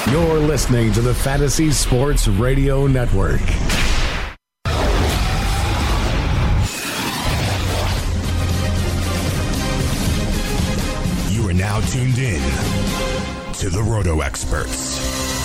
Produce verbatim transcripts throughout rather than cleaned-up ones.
You're listening to the Fantasy Sports Radio Network. You are now tuned in to the Roto Experts.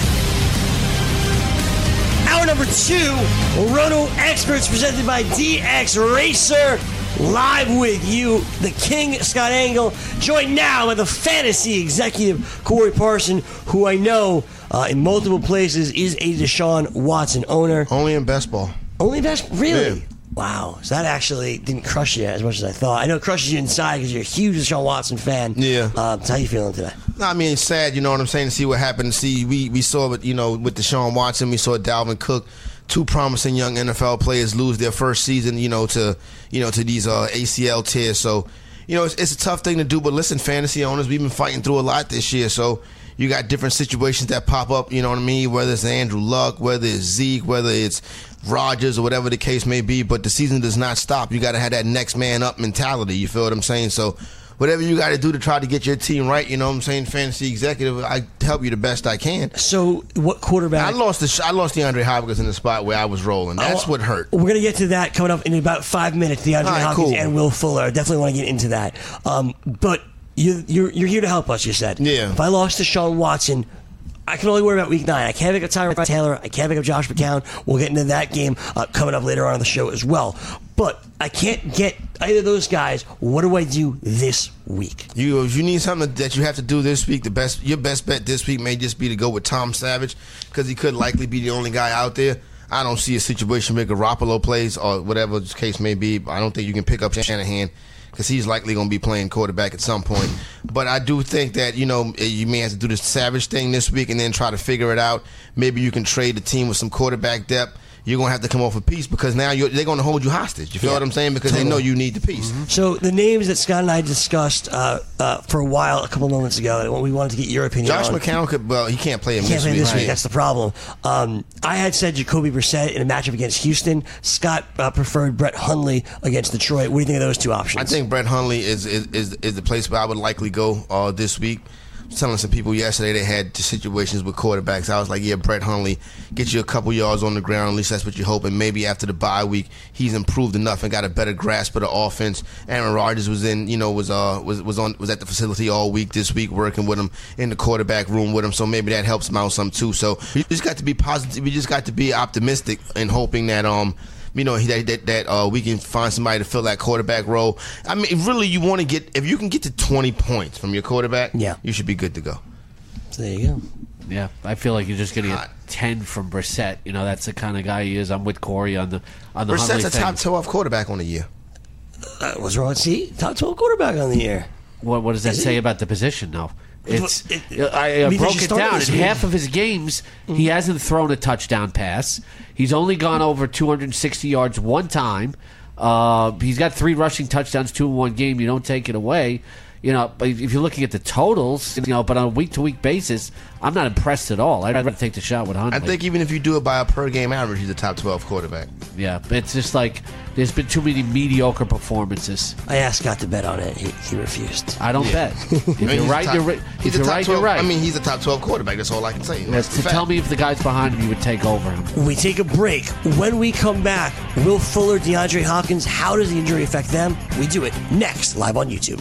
Hour number two, Roto Experts presented by D X Racer. Live with you, the King, Scott Engel, joined now by the fantasy executive, Corey Parson, who I know uh, in multiple places is a Deshaun Watson owner. Only in best ball. Only best? Really? Yeah. Wow. So that actually didn't crush you as much as I thought. I know it crushes you inside because you're a huge Deshaun Watson fan. Yeah. Uh, so how you feeling today? No, I mean, it's sad, you know what I'm saying, to see what happened. To see, we, we saw it, you know, with Deshaun Watson, we saw Dalvin Cook, two promising young N F L players lose their first season, you know, to you know to these uh, A C L tears. So, you know, it's, it's a tough thing to do. But listen, fantasy owners, we've been fighting through a lot this year. So you got different situations that pop up. You know what I mean? Whether it's Andrew Luck, whether it's Zeke, whether it's Rodgers, or whatever the case may be. But the season does not stop. You got to have that next man up mentality. You feel what I'm saying? So whatever you got to do to try to get your team right, you know what I'm saying, fantasy executive, I help you the best I can. So what quarterback? I lost the I lost DeAndre Hopkins in the spot where I was rolling. That's oh, what hurt. We're going to get to that coming up in about five minutes, DeAndre right, Hopkins cool. and Will Fuller. I definitely want to get into that. Um, but you, you're, you're here to help us, you said. Yeah. If I lost to Deshaun Watson, I can only worry about week nine. I can't pick up Tyrod Taylor. I can't pick up Josh McCown. We'll get into that game uh, coming up later on in the show as well. But I can't get either of those guys. What do I do this week? You you need something that you have to do this week. The best your best bet this week may just be to go with Tom Savage because he could likely be the only guy out there. I don't see a situation where Garoppolo plays or whatever the case may be. I don't think you can pick up Shanahan because he's likely going to be playing quarterback at some point. But I do think that, you know, you may have to do the Savage thing this week and then try to figure it out. Maybe you can trade the team with some quarterback depth. You're going to have to come off a piece because now you're, they're going to hold you hostage. You feel yeah, what I'm saying? Because totally. They know you need the piece. Mm-hmm. So the names that Scott and I discussed uh, uh, for a while, a couple of moments ago, we wanted to get your opinion Josh on. McCown could, well, he can't play him he can't this play week. this week. Right. That's the problem. Um, I had said Jacoby Brissett in a matchup against Houston. Scott uh, preferred Brett Hundley against Detroit. What do you think of those two options? I think Brett Hundley is is, is, is the place where I would likely go uh, this week. I was telling some people yesterday they had situations with quarterbacks. I was like, yeah, Brett Hundley, get you a couple yards on the ground. At least that's what you hope. And maybe after the bye week, he's improved enough and got a better grasp of the offense. Aaron Rodgers was in, you know, was uh was was on was at the facility all week this week, working with him in the quarterback room with him. So maybe that helps him out some too. So we just got to be positive. We just got to be optimistic and hoping that um. You know, that that, that uh, we can find somebody to fill that quarterback role. I mean, really, you want to get, if you can get to twenty points from your quarterback, yeah, you should be good to go. So there you go. Yeah, I feel like you're just going to get ten from Brissett. You know, that's the kind of guy he is. I'm with Corey on the on the Brissett's a thing. top twelve quarterback on the year. Uh, what's wrong with see? Top twelve quarterback on the year. What, what does that is say it? about the position, though? It's it, I, I I mean, broke it down. In half of his games, mm-hmm. he hasn't thrown a touchdown pass. He's only gone over two hundred sixty yards one time. Uh, he's got three rushing touchdowns, two in one game. You don't take it away. You know, but if you're looking at the totals, you know, but on a week-to-week basis, I'm not impressed at all. I'd rather take the shot with Hundley. I think even if you do it by a per-game average, he's a top twelve quarterback. Yeah, it's just like there's been too many mediocre performances. I asked Scott to bet on it. He, he refused. I don't yeah. bet. If I mean, you're right, top, you're right. If you're right, twelve, you're right. I mean, he's a top twelve quarterback. That's all I can say. That's to tell me if the guys behind him, you would take over him. We take a break. When we come back, Will Fuller, DeAndre Hopkins, how does the injury affect them? We do it next, live on YouTube.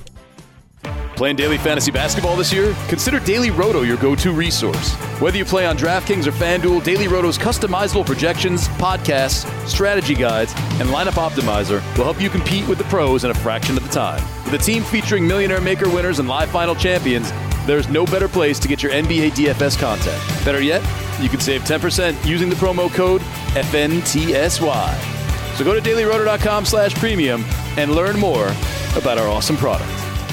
Playing daily fantasy basketball this year? Consider Daily Roto your go-to resource. Whether you play on DraftKings or FanDuel, Daily Roto's customizable projections, podcasts, strategy guides, and lineup optimizer will help you compete with the pros in a fraction of the time. With a team featuring Millionaire Maker winners and live final champions, there's no better place to get your N B A D F S content. Better yet, you can save ten percent using the promo code F N T S Y. So go to dailyroto.com slash premium and learn more about our awesome product.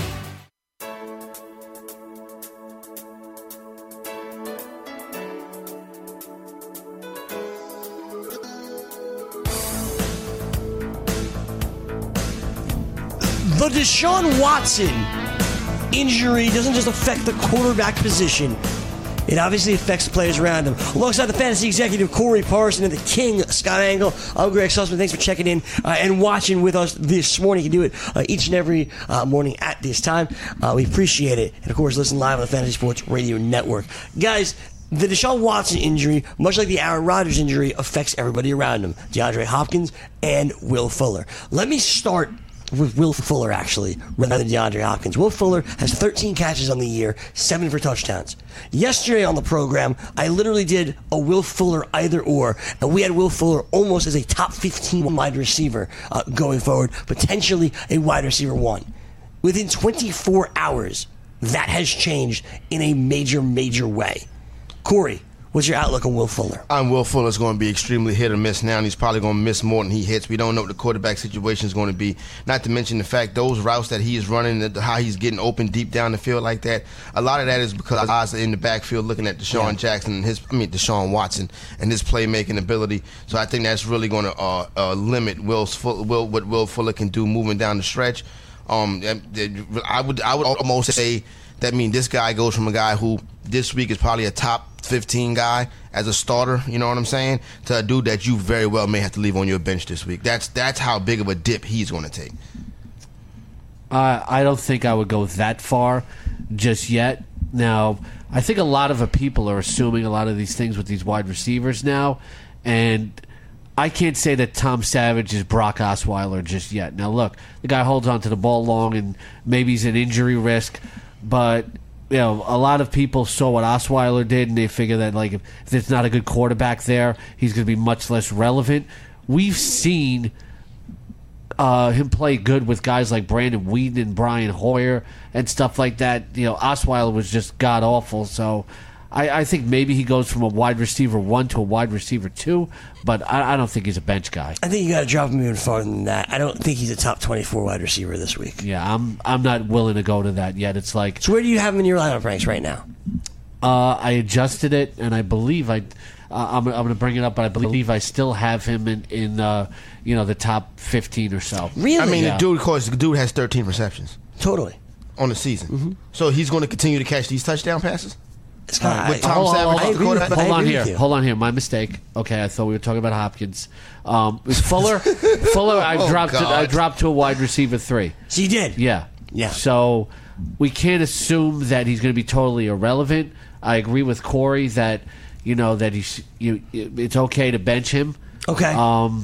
The Deshaun Watson injury doesn't just affect the quarterback position. it obviously affects the players around him. Alongside the fantasy executive Corey Parson and the king Scott Angle, I'm Greg Sussman. Thanks for checking in uh, and watching with us this morning. You can do it uh, each and every uh, morning at this time. Uh, we appreciate it. And of course, listen live on the Fantasy Sports Radio Network. Guys, the Deshaun Watson injury, much like the Aaron Rodgers injury, affects everybody around him. DeAndre Hopkins and Will Fuller. Let me start with Will Fuller, actually, rather than DeAndre Hopkins. Will Fuller has thirteen catches on the year, seven for touchdowns. Yesterday on the program, I literally did a Will Fuller either or, and we had Will Fuller almost as a top fifteen wide receiver uh, going forward, potentially a wide receiver one. Within twenty-four hours, that has changed in a major, major way. Corey, what's your outlook on Will Fuller? I'm Will Fuller's going to be extremely hit or miss now, and he's probably going to miss more than he hits. We don't know what the quarterback situation is going to be. Not to mention the fact those routes that he is running, how he's getting open deep down the field like that. A lot of that is because eyes are in the backfield looking at Deshaun yeah. Jackson and his, I mean Deshaun Watson and his playmaking ability. So I think that's really going to uh, uh, limit Will's Will what Will Fuller can do moving down the stretch. Um, I would I would almost say that means this guy goes from a guy who this week is probably a top fifteen guy as a starter, you know what I'm saying, to a dude that you very well may have to leave on your bench this week. That's that's how big of a dip he's going to take. Uh, I don't think I would go that far just yet. Now, I think a lot of the people are assuming a lot of these things with these wide receivers now, and I can't say that Tom Savage is Brock Osweiler just yet. Now, look, the guy holds on to the ball long, and maybe he's an injury risk, but you know, a lot of people saw what Osweiler did, and they figure that like if, if there's not a good quarterback there, he's going to be much less relevant. We've seen uh, him play good with guys like Brandon Whedon and Brian Hoyer and stuff like that. You know, Osweiler was just god awful, so I, I think maybe he goes from a wide receiver one to a wide receiver two, but I, I don't think he's a bench guy. I think you got to drop him even farther than that. I don't think he's a top twenty-four wide receiver this week. Yeah, I'm I'm not willing to go to that yet. It's like, so where do you have him in your lineup ranks right now? Uh, I adjusted it, and I believe I. Uh, I'm, I'm going to bring it up, but I believe I still have him in, in uh, you know, the top fifteen or so. Really? I mean, yeah. the dude, of course, the dude has thirteen receptions. Totally. On the season. Mm-hmm. So he's going to continue to catch these touchdown passes? Scott, with I, Tom hold, Savage, hold, I hold, agree hold, with- hold I on agree here. with you. Hold on here. My mistake. Okay, I thought we were talking about Hopkins. Um, with Fuller, Fuller, I Oh, dropped. To, God. I dropped to a wide receiver three. So you did? Yeah. Yeah. So we can't assume that he's going to be totally irrelevant. I agree with Corey that you know that he's you. It's okay to bench him. Okay. Um,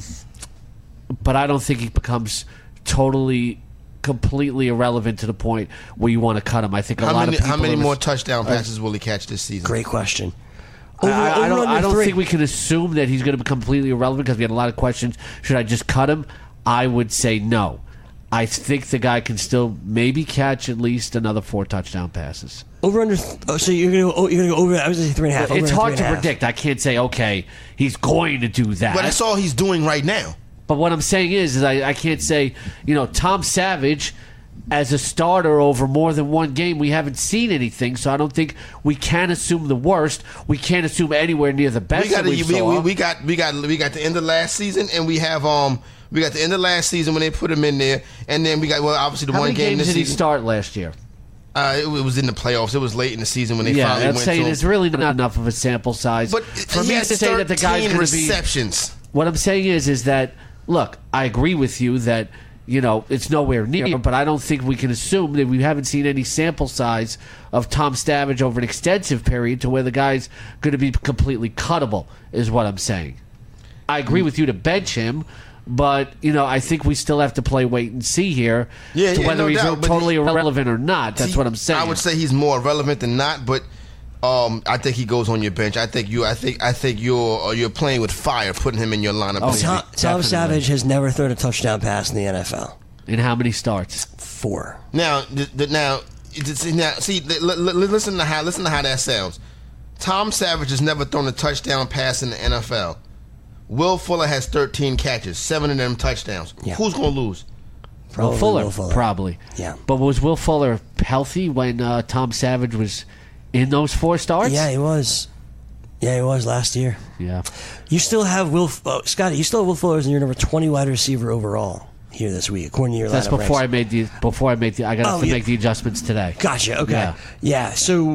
but I don't think he becomes totally, completely irrelevant to the point where you want to cut him. I think a How lot many, of people how many are- more touchdown passes will he catch this season? Great question. I, Over- I, I over don't. under I don't three. think we can assume that he's going to be completely irrelevant because we had a lot of questions. Should I just cut him? I would say no. I think the guy can still maybe catch at least another four touchdown passes. Over under. Oh, so you're gonna go. Oh, you're gonna go over. I was gonna say three and a half. Over It's under hard three to and a half. predict. I can't say okay, he's going to do that. But that's all he's doing right now. But what I'm saying is, is I, I can't say, you know, Tom Savage as a starter over more than one game, we haven't seen anything, so I don't think we can assume the worst. We can't assume anywhere near the best We got that we we, saw. we, we got we got we got the end of last season, and we have um we got the end of last season when they put him in there, and then we got well obviously the How one many game games this did he season. start last year? Uh, it, it was in the playoffs. It was late in the season when they Yeah, finally I'm went saying to. it's really not enough of a sample size. But for he me has to say that the guy's thirteen going to be receptions. What I'm saying is, is that look, I agree with you that you know it's nowhere near, but I don't think we can assume that we haven't seen any sample size of Tom Savage over an extensive period to where the guy's going to be completely cuttable. Is what I'm saying. I agree with you to bench him. But, you know, I think we still have to play wait and see here Yeah, to yeah, whether no he's doubt, but totally he- irrelevant or not. That's See, what I'm saying. I would say he's more relevant than not, but um, I think he goes on your bench. I think you. I think. I think you're uh, you're playing with fire, putting him in your lineup. Oh, this Tom, week. Tom Definitely. Savage has never thrown a touchdown pass in the N F L. In how many starts? Four. Now, the, the, now, it's- now, see, li, li, li- listen to how listen to how that sounds. Tom Savage has never thrown a touchdown pass in the N F L. Will Fuller has thirteen catches, seven of them touchdowns. Yeah. Who's going to lose? Probably Will Fuller, Will Fuller. probably. Yeah. But was Will Fuller healthy when uh, Tom Savage was in those four starts? Yeah, he was. Yeah, he was last year. Yeah. You still have Will. Oh, Scotty, you still have Will Fuller as your number twenty wide receiver overall here this week, according to your That's lineup before I ranks. made the before I made the I got Oh, to yeah. make the adjustments today. Gotcha. Okay. Yeah. Yeah. So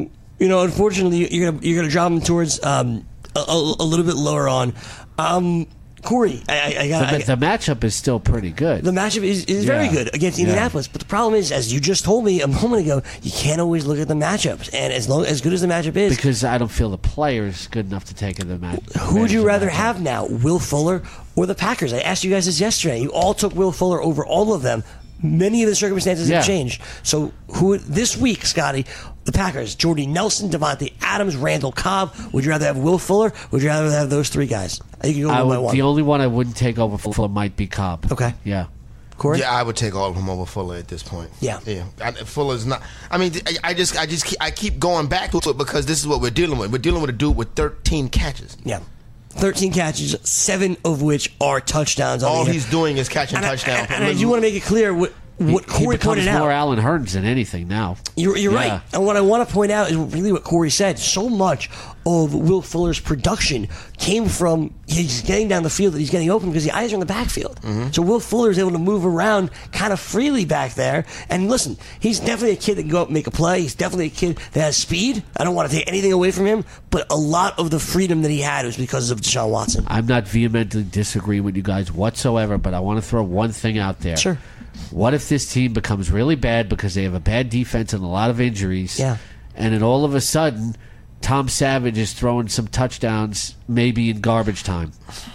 you know, unfortunately, you're gonna you're gonna drop him towards um, a, a, a little bit lower on. Um, Corey, I, I got the, the matchup is still pretty good. The matchup is, is very Yeah. good against Indianapolis, Yeah. but the problem is, as you just told me a moment ago, you can't always look at the matchups. And as long as good as the matchup is, Because I don't feel the player is good enough to take the match. who would you rather have now, Will Fuller or the Packers? I asked you guys this yesterday. You all took Will Fuller over all of them. Many of the circumstances Yeah. have changed. So who this week, Scotty, the Packers, Jordy Nelson, Devontae Adams, Randall Cobb. Would you rather have Will Fuller? Would you rather have those three guys? I think you go I one by would, one. the only one I wouldn't take over Fuller might be Cobb. Okay. Yeah. Corey? Yeah, I would take all of them over Fuller at this point. Yeah. yeah. I, Fuller's not. I mean, I, I just, I just, keep, I keep going back to it because this is what we're dealing with. We're dealing with a dude with thirteen catches. Yeah. thirteen catches, seven of which are touchdowns. On All the year. he's doing is catching And I- touchdowns. And, and I do want to make it clear what, what he, Corey he becomes pointed more out. Allen Hurns than anything now. You're, you're Yeah. right. And what I want to point out is really what Corey said. So much of Will Fuller's production came from he's getting down the field, he's getting open because the eyes are in the backfield. So Will Fuller is able to move around kind of freely back there. And listen, he's definitely a kid that can go up and make a play. He's definitely a kid that has speed. I don't want to take anything away from him, but a lot of the freedom that he had was because of Deshaun Watson. I'm not vehemently disagreeing with you guys whatsoever, but I want to throw one thing out there. Sure. What if this team becomes really bad because they have a bad defense and a lot of injuries? Yeah. And then all of a sudden, Tom Savage is throwing some touchdowns, maybe in garbage time.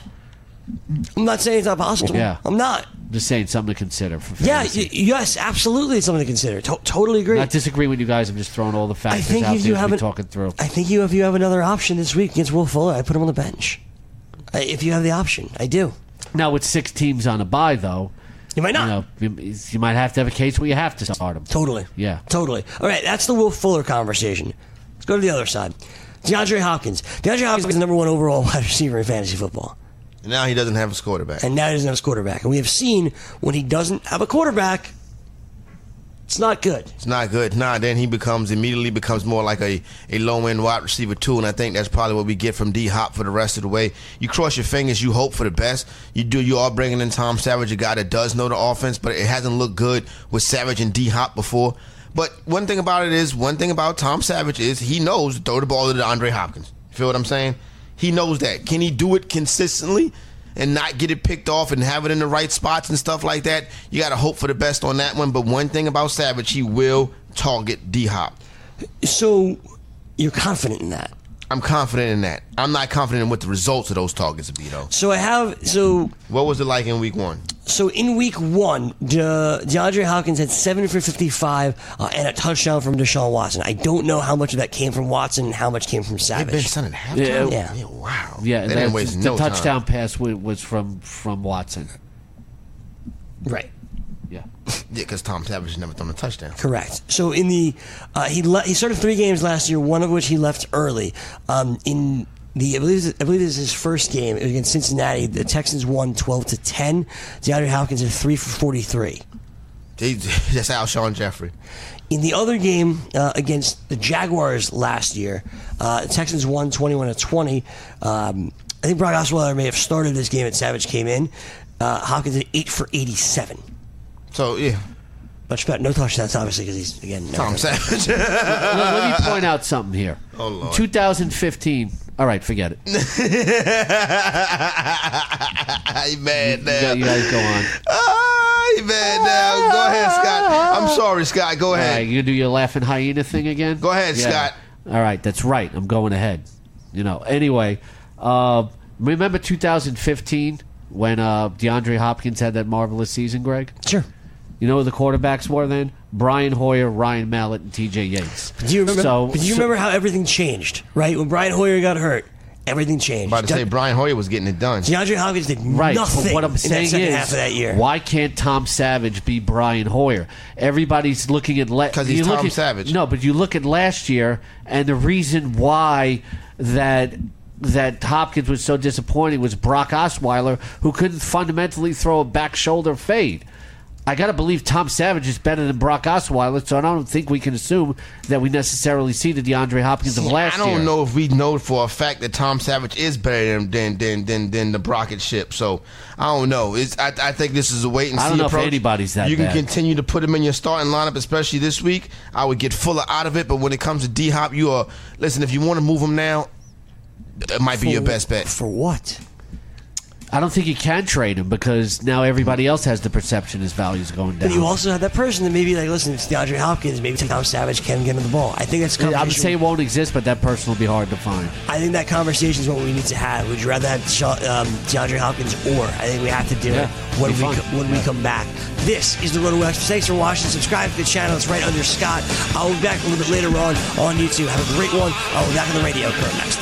I'm not saying it's not possible. Yeah. I'm not. Just saying something to consider. For Yeah, fantasy. y- yes, absolutely, it's something to consider. To- totally agree. Not disagreeing with you guys. I'm just throwing all the I factors think out if there you as have we're an, talking through. I think you if you have another option this week against Will Fuller, I put him on the bench. I, if you have the option, I do. Now, with six teams on a bye, though, You might you not. know, you, you might have to have a case where you have to start them. Totally. Yeah. Totally. All right, that's the Will Fuller conversation. Let's go to the other side. DeAndre Hopkins. DeAndre Hopkins is the number one overall wide receiver in fantasy football. And now he doesn't have a quarterback. And now he doesn't have his quarterback. And we have seen when he doesn't have a quarterback, it's not good. It's not good. Nah, then he becomes immediately becomes more like a, a low end wide receiver too, and I think that's probably what we get from D Hop for the rest of the way. You cross your fingers, you hope for the best. You do. You are bringing in Tom Savage, a guy that does know the offense, but it hasn't looked good with Savage and D Hop before. But one thing about it is, one thing about Tom Savage is he knows to throw the ball to DeAndre Hopkins. You feel what I'm saying? He knows that. Can he do it consistently and not get it picked off and have it in the right spots and stuff like that? You got to hope for the best on that one. But one thing about Savage, he will target D-Hop. So you're confident in that? I'm confident in that. I'm not confident in what the results of those targets will be, though. So I have so What was it like in week one? so in week one, De, DeAndre Hopkins had seven for fifty-five uh, and a touchdown from Deshaun Watson. I don't know how much of that came from Watson and how much came from They've Savage. been sent at halftime? Yeah. yeah. Wow. Yeah, They that- didn't waste the no touchdown time. pass wa- was from from Watson. Right. Yeah. Yeah, because Tom Savage has never thrown a touchdown. Correct. So in the uh, he le- he started three games last year, one of which he left early. Um, in the I believe I believe this is his first game. It was against Cincinnati. The Texans won twelve to ten. DeAndre Hopkins had three for forty-three. They, that's Alshon Jeffrey. In the other game uh, against the Jaguars last year, uh, the Texans won twenty-one to twenty. Um, I think Brock Osweiler may have started this game, and Savage came in. Uh, Hopkins had eight for eighty-seven. So, yeah, Much better. No touchdowns, obviously, because he's again never Tom gonna- Savage. let, let me point out something here. Oh, Lord. twenty fifteen. All right, forget it. You He mad now. guys- you guys go on. Ah, he mad now. Go ahead, Scott. I'm sorry, Scott. Go All ahead. right, you gonna do your laughing hyena thing again? Go ahead, Yeah. Scott. All right, that's right. I'm going ahead. You know. Anyway, uh, remember two thousand fifteen when uh, DeAndre Hopkins had that marvelous season, Greg? Sure. You know who the quarterbacks were then? Brian Hoyer, Ryan Mallett, and T J Yates. Do you remember? So, but do you so- remember how everything changed? Right when Brian Hoyer got hurt, everything changed. About to say De- Brian Hoyer was getting it done. DeAndre Hopkins did Right, nothing but what I'm in that saying second is, half of that year. why can't Tom Savage be Brian Hoyer? Everybody's looking at la- 'Cause he's you look Tom at- Savage. No, but you look at last year, and the reason why that that Hopkins was so disappointing was Brock Osweiler, who couldn't fundamentally throw a back shoulder fade. I got to believe Tom Savage is better than Brock Osweiler, so I don't think we can assume that we necessarily see the DeAndre Hopkins of last year. I don't year. know if we know for a fact that Tom Savage is better than than than than, than the Brockett ship. So I don't know. It's, I, I think this is a wait and see I don't know approach. if anybody's that You can bad. continue to put him in your starting lineup, especially this week. I would get Fuller out of it, but when it comes to D Hop, you are listen. If you want to move him now, it might For, be your best bet. For what? I don't think you can trade him because now everybody else has the perception his value's going down. But you also have that person that maybe like, listen, it's DeAndre Hopkins. Maybe Tom Savage can get him the ball. I think that's. I would say it won't exist, but that person will be hard to find. I think that conversation is what we need to have. Would you rather have um, DeAndre Hopkins or? I think we have to do Yeah, it when be we fun. co- when Yeah. we come back. This is the Roto Experts. Thanks for watching. Subscribe to the channel. It's right under Scott. I'll be back a little bit later on on YouTube. Have a great one. I'll be back on the radio curve next.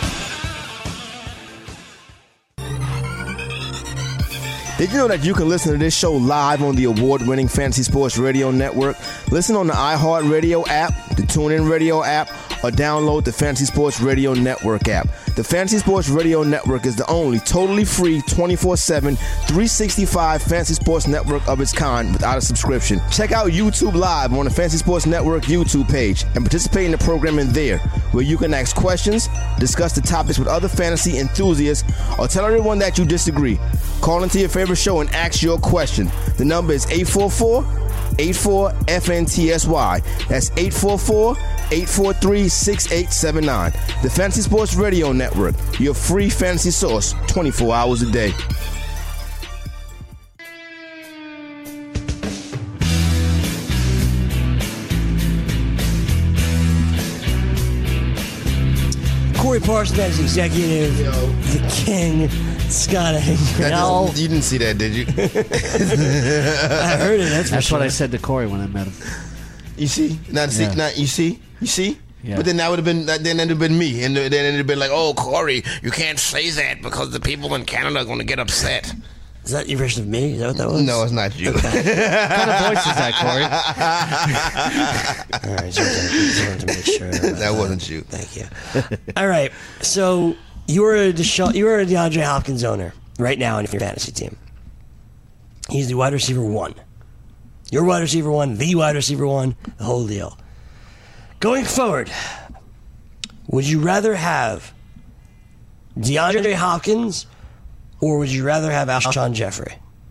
Did you know that you can listen to this show live on the award-winning Fantasy Sports Radio Network? Listen on the iHeartRadio app, the TuneIn Radio app, or download the Fantasy Sports Radio Network app. The Fantasy Sports Radio Network is the only totally free twenty-four seven, three sixty-five fantasy sports network of its kind without a subscription. Check out YouTube Live on the Fantasy Sports Network YouTube page and participate in the programming there, where you can ask questions, discuss the topics with other fantasy enthusiasts, or tell everyone that you disagree. Call into your favorite show and ask your question. The number is eight four four, eight four, F N T S Y. That's eight four four, eight four three, six eight seven nine. The Fantasy Sports Radio Network, your free fantasy source twenty-four hours a day. Corey Parsons as executive, the king, Scott Engel. You didn't see that, did you? I heard it. That's, That's for what sure. I said to Corey when I met him. You see? Not see? Yeah. Not you see? You see? Yeah. But then that would have been that then it'd have been me, and then it'd have been like, "Oh, Corey, you can't say that because the people in Canada are going to get upset." Is that your version of me? Is that what that was? No, it's not you. What kind of voice is that, Corey? All right, just wanted to- just wanted to make sure. That wasn't you. Thank you. All right, so you were a Desha- you were a DeAndre Hopkins owner right now in your fantasy team. He's the wide receiver one. Your wide receiver one, the wide receiver one, the whole deal. Going forward, would you rather have DeAndre Hopkins or would you rather have Alshon Jeffrey?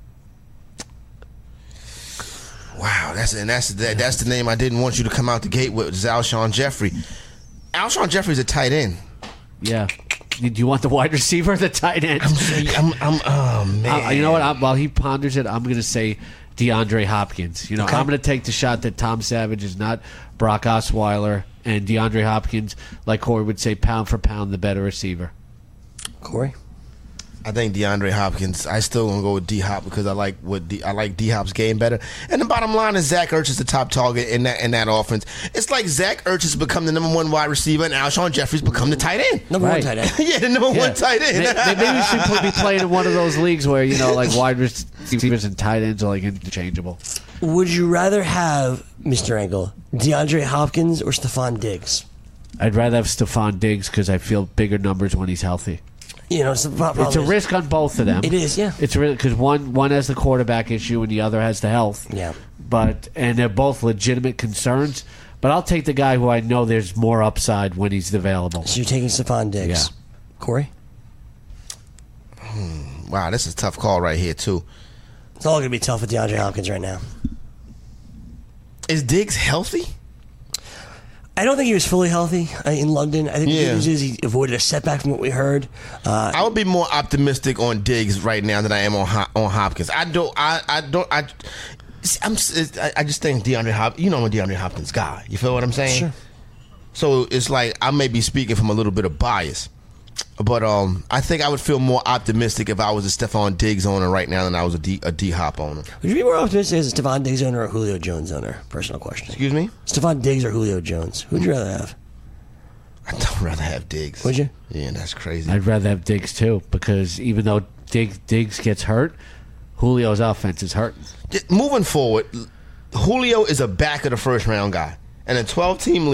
Wow, that's and that's that, that's the name I didn't want you to come out the gate with. Is Alshon Jeffrey. Alshon Jeffrey's a tight end. Yeah. Do you want the wide receiver or the tight end? I'm, I'm, oh man. Uh, you know what? I'm, while he ponders it, I'm going to say DeAndre Hopkins. You know, Okay. I'm going to take the shot that Tom Savage is not Brock Osweiler, and DeAndre Hopkins, like Corey would say, pound for pound, the better receiver. Corey? I think DeAndre Hopkins. I still gonna go with D Hop because I like what D, I like D Hop's game better. And the bottom line is Zach Ertz is the top target in that in that offense. It's like Zach Ertz has become the number one wide receiver, and Alshon Jeffrey's become the tight end. Number Right. one tight end. yeah, the number Yeah. one tight end. May- may- Maybe we should put- be playing in one of those leagues where, you know, like wide receivers and tight ends are like interchangeable. Would you rather have, Mister Engel, DeAndre Hopkins or Stephon Diggs? I'd rather have Stephon Diggs because I feel bigger numbers when he's healthy. You know, it's, the problem It's a is- risk on both of them. It is, yeah. It's really because one one has the quarterback issue and the other has the health. Yeah. But and they're both legitimate concerns. But I'll take the guy who I know there's more upside when he's available. So you're taking Stephon Diggs. Yeah. Corey? Wow, this is a tough call right here too. It's all going to be tough with DeAndre Hopkins right now. Is Diggs healthy? I don't think he was fully healthy uh, in London. I think the Yeah. good news is he avoided a setback from what we heard. Uh, I would be more optimistic on Diggs right now than I am on Hop- on Hopkins. I don't. I. I don't. I. see, I'm. I I just think DeAndre Hop. You know, I'm a DeAndre Hopkins guy. You feel what I'm saying? Sure. So it's like I may be speaking from a little bit of bias, but um, I think I would feel more optimistic if I was a Stephon Diggs owner right now than I was a D a D Hop owner. would you be more optimistic as a Stephon Diggs owner or Julio Jones owner? Personal question. Excuse me. Stephon Diggs or Julio Jones? Who'd you rather have? I'd rather have Diggs. Would you? Yeah, that's crazy. I'd rather have Diggs too because even though Diggs, Diggs gets hurt, Julio's offense is hurting. Just moving forward, Julio is a back of the first round guy. In a twelve team league,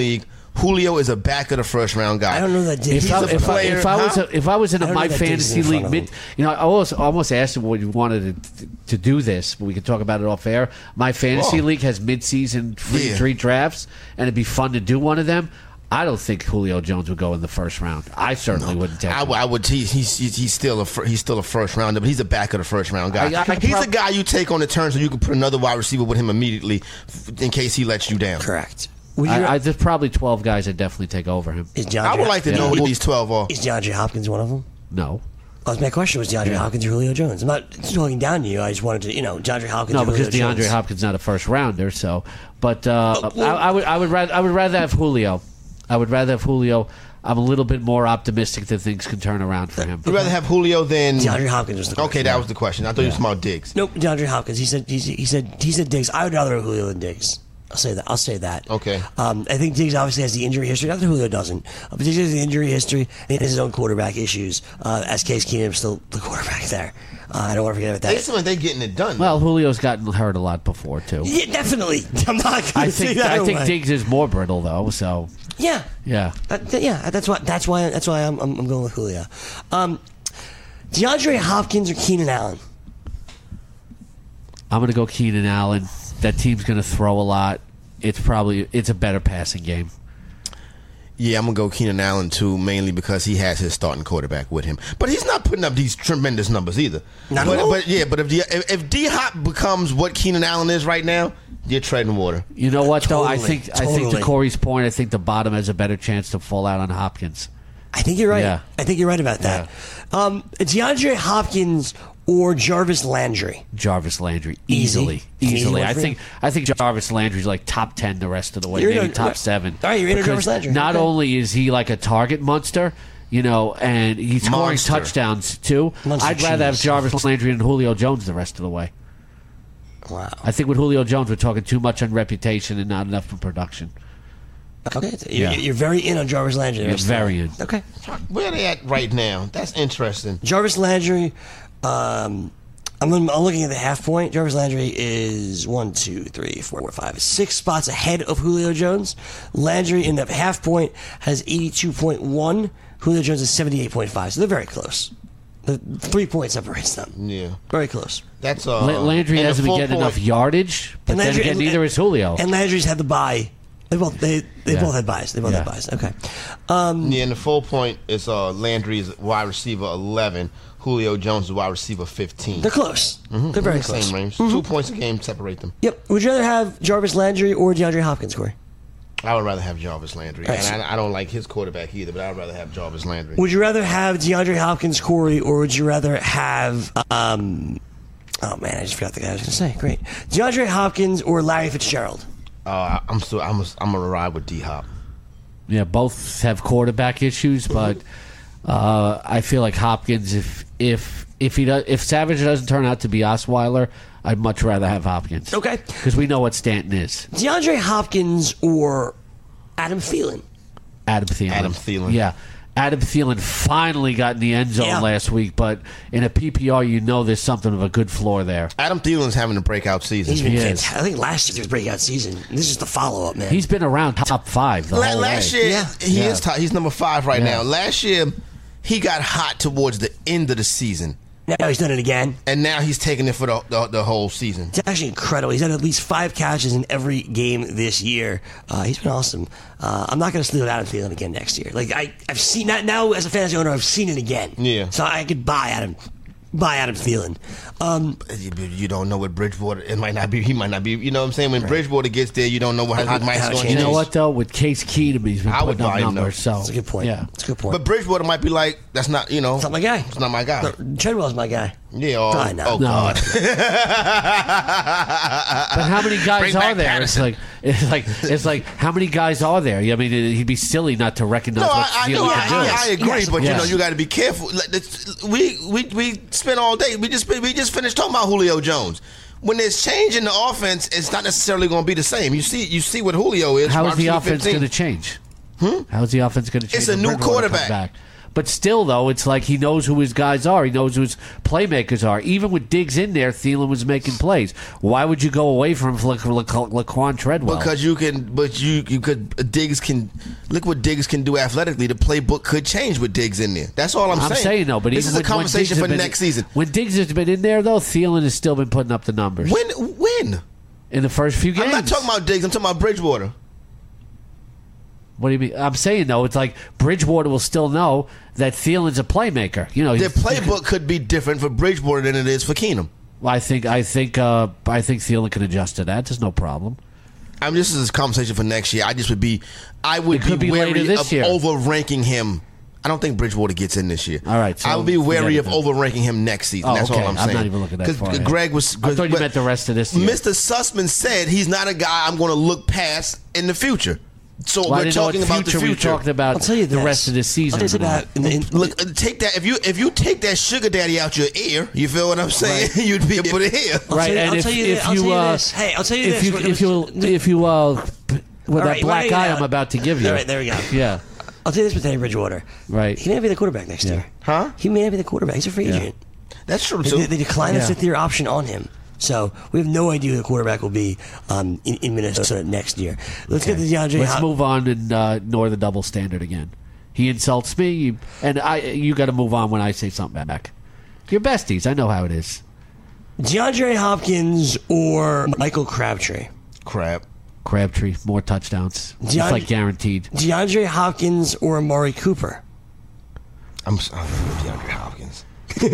Julio is a back of the first round guy. I don't know that Diggs. If He's I, a if, I, player, if I was huh? a, if I was in I a don't know my that Diggs is in fantasy front league, of mid, him. you know, I almost almost asked him what he wanted to, to do this, but we could talk about it off air. My fantasy Whoa. league has mid-season free Yeah. three drafts, and it'd be fun to do one of them. I don't think Julio Jones would go in the first round. I certainly wouldn't take I, him. would- I would. He, he's he's he's still a fir- he's still a first rounder, but he's a back of the first round guy. I- I he's prob- a guy you take on the turn so you can put another wide receiver with him immediately f- in case he lets you down. Correct. Would you, I, I, there's probably twelve guys I'd definitely take over him. is DeAndre, I would like to know who these twelve are. Is DeAndre Hopkins one of them? No. Oh, my question was DeAndre Hopkins or Julio Jones. I'm not talking down to you. I just wanted to, you know, DeAndre Hopkins. No, or Julio because DeAndre Jones. Hopkins not a first rounder. So, but uh, Oh, well- I, I would I would rather I would rather have Julio. I would rather have Julio. I'm a little bit more optimistic that things can turn around for him. You'd rather have Julio than DeAndre Hopkins was the question. Okay, that was the question. I thought you were talking about Diggs. Nope, DeAndre Hopkins. He said he, he said he said Diggs. I would rather have Julio than Diggs. I'll say that. I'll say that. Okay. Um, I think Diggs obviously has the injury history. Not that Julio doesn't. Uh, but Diggs has the injury history and he has his own quarterback issues. Uh, as Case Keenum's still the quarterback there. Uh, I don't want to forget about They that. seem like they're getting it done. Well, Julio's gotten hurt a lot before too. Yeah, definitely. I'm not going I to say think that. I think away. Diggs is more brittle though. So Yeah. yeah. Uh, th- yeah, that's why. That's why. That's why I'm, I'm, I'm going with Julio. Um, DeAndre Hopkins or Keenan Allen? I'm going to go Keenan Allen. That team's going to throw a lot. It's probably it's a better passing game. Yeah, I'm gonna go Keenan Allen too, mainly because he has his starting quarterback with him. But he's not putting up these tremendous numbers either. Not but, at all. but yeah, but if D, if, if D Hop becomes what Keenan Allen is right now, you're treading water. You know what though? I Totally, think I think to totally. Corey's point, I think the bottom has a better chance to fall out on Hopkins. I think you're right. Yeah. I think you're right about that. Um, DeAndre Hopkins or Jarvis Landry? Jarvis Landry Easy. easily, An easy easily. one I for think you? I think Jarvis Landry's like top ten the rest of the way, You're maybe in- top right. seven. All right, you're in on Because Jarvis Landry. Not Okay. only is he like a target monster, you know, and he's scoring Monster. touchdowns too. Monster I'd rather have cheese. Jarvis Landry and Julio Jones the rest of the way. Wow. I think with Julio Jones, we're talking too much on reputation and not enough for production. Okay. You're, Yeah. you're very in on Jarvis Landry. Yeah, very in. Okay. Where are they at right now? That's interesting. Jarvis Landry. Um, I'm, I'm looking at the half point. Jarvis Landry is one, two, three, four, five, six spots ahead of Julio Jones. Landry in the half point has eighty-two point one. Julio Jones is seventy-eight point five. So they're very close. The three points separates them. Yeah, Very close. that's uh. La- Landry and the hasn't been full getting point- enough yardage, but And then Landry- again, and- neither is Julio. And Landry's had the bye. They both they they Yeah. both had buys. They both had Yeah. buys. Okay. Um, Yeah, and the full point is uh Landry is wide receiver eleven. Julio Jones is wide receiver fifteen. they're close. They're very Same close. range. Two points a game separate them. Yep. Would you rather have Jarvis Landry or DeAndre Hopkins, Corey? I would rather have Jarvis Landry, All right, so- and I, I don't like his quarterback either. But I'd rather have Jarvis Landry. Would you rather have DeAndre Hopkins, Corey, or would you rather have um? Oh man, I just forgot the guy I was going to say. Great, DeAndre Hopkins or Larry Fitzgerald. Uh, I'm still I'm a, I'm gonna ride with D Hop. Yeah, both have quarterback issues, but uh, I feel like Hopkins, if if if he does, if Savage doesn't turn out to be Osweiler, I'd much rather have Hopkins. Okay. because we know what Stanton is. DeAndre Hopkins or Adam Thielen. Adam Thielen. Adam Thielen. Yeah. Adam Thielen finally got in the end zone Yeah. last week, but in a P P R, you know there's something of a good floor there. Adam Thielen's having a breakout season. He's been He is. fantastic. I think last year's breakout season. This is the follow up, man. He's been around top five the La- whole last way. year, Yeah. he Yeah. is top. He's number five right Yeah. now. Last year, he got hot towards the end of the season, now he's done it again. and now he's taking it for the the, the whole season. It's actually incredible. He's had at least five catches in every game this year. Uh, he's been awesome. Uh, I'm not going to sleep with Adam Thielen again next year. Like I, I've seen that now as a fantasy owner. I've seen it again. Yeah. So I could buy Adam, buy Adam Thielen. Um, You, you don't know what Bridgewater. It might not be. He might not be. You know what I'm saying? When Bridgewater gets there, you don't know what how Mike's How going to it You know change. what though? With Case Keenum, he's been I would putting up buy him, numbers. though. So that's a good point. Yeah, That's a good point. But Bridgewater might be like, that's not. You know, it's not my guy. It's not my guy. No, Treadwell's my guy. Yeah. Oh, Probably not. oh No. God. but how many guys Bring are back there? Patterson. It's like it's like it's like how many guys are there? I mean, he'd be silly not to recognize No, what I, I Thielen know. can I, do. I, I agree, Yes. but you Yes. know, you got to be careful. Like, it's- We we we spent all day. We just we just finished talking about Julio Jones. When there's change in the offense, it's not necessarily going to be the same. You see, you see what Julio is. How wide is the receiver offense fifteen. going to change? Hmm? How is the offense going to change? It's a when new Bridgewater comes quarterback. back? But still, though, it's like he knows who his guys are. He knows who his playmakers are. Even with Diggs in there, Thielen was making plays. Why would you go away from La- La- La- Laquan Treadwell? Because you can, but you you could Diggs can look what Diggs can do athletically. The playbook could change with Diggs in there. That's all I'm, I'm saying. saying, though, but this even is a when- when conversation Diggs for has been- next season. When Diggs has been in there, though, Thielen has still been putting up the numbers When when in the first few games. I'm not talking about Diggs. I'm talking about Bridgewater. What do you mean? I'm saying, though, it's like Bridgewater will still know that Thielen's a playmaker. You know, Their he's- playbook could be different for Bridgewater than it is for Keenum. I think, I think, uh, I think Thielen can adjust to that. There's no problem. I mean, this is a conversation for next year. I just would be, I would It could be, be later wary this of year. over-ranking him. I don't think Bridgewater gets in this year. All right, so I would be wary forget of it then. over-ranking him next season. Oh, That's okay. all I'm I'm saying. not even looking that far ahead. Greg was. I thought you but meant the rest of this year. Mister Sussman said he's not a guy I'm going to look past in the future. So Well, I we're didn't know what talking about the future. future. We talked about I'll tell you the this. rest of this season. I'll tell you or that. not. In the- in- Look, uh, take that. If you if you take that sugar daddy out your ear, you feel what I'm saying? Right. You'd be able to hear. I'll Right, tell you- and I'll if, tell you if thi- I'll you, tell you uh, this. Hey, I'll tell you if this. you What- if you if you uh, with All that right, black wait, eye yeah. I'm about to give you. All right, there we go. Yeah, I'll tell you this with Teddy Bridgewater. Right. He may not be the quarterback next Yeah. year. Huh? He may not be the quarterback. He's a free Yeah. agent. That's true They, too. they declined Yeah. the fifth year option on him. So we have no idea who the quarterback will be um, in, in Minnesota next year. Let's get to DeAndre let's Hop- move on and uh, ignore the double standard again. He insults me, you, and I. You got to move on when I say something back. You're besties. I know how it is. DeAndre Hopkins or Michael Crabtree. Crap. Crabtree, more touchdowns. It's DeAndre- like guaranteed. DeAndre Hopkins or Amari Cooper. I'm sorry, DeAndre Hopkins.